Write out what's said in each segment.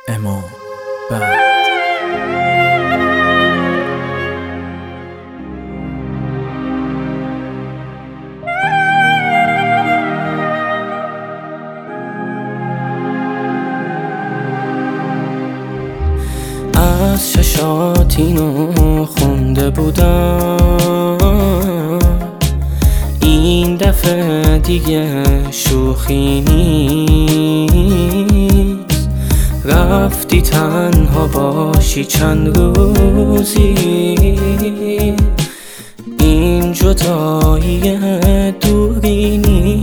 اما بعد از چشات اینو خونده بودم، این دفعه دیگه شوخی نیست. رفتی تنها باشی چند روزی، این جدایی دوری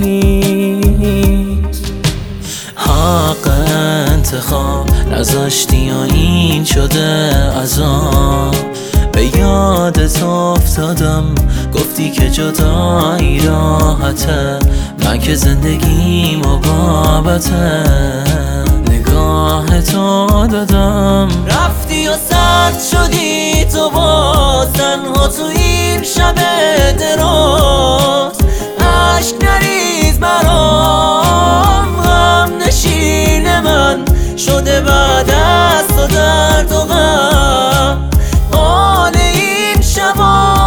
نیست. حق انتخاب نذاشتی و این شده عذاب. به یادت افتادم گفتی که جدایی راحته، من که زندگیم و بابته نگاه تو دادم. رفتی و سرد شدی تو باز تنها تو این شب دراز. عشق نریز برام، غم نشین من شده بعد از تو درد و غم. حال این شبا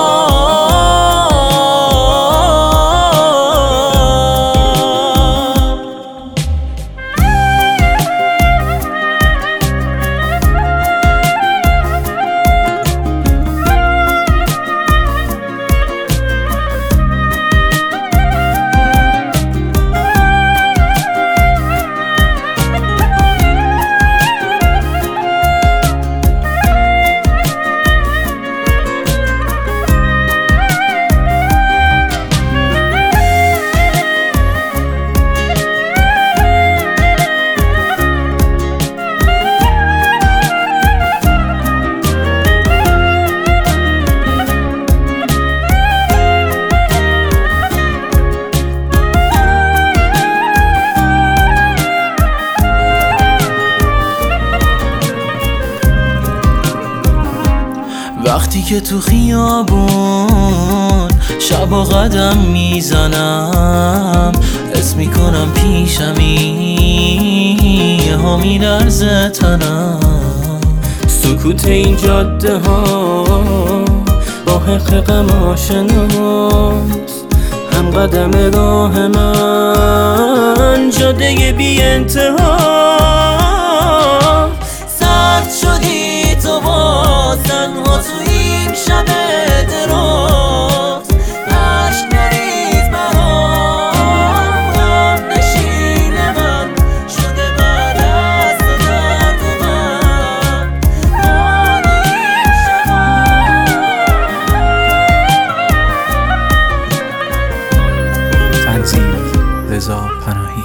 وقتی که تو خیابون شب و قدم میزنم، حس میکنم پیشمی یهو میلرزه تنم. سکوت این جاده ها با حق غم آشناست، هم قدم راه من جاده بی انتها. سرد شدی تو باز تنها تو این شب دراز. عشق نریز برام، غم نشین من شده بعد از تو درد و غم. حال این شبا تنظیم رضا پناهی.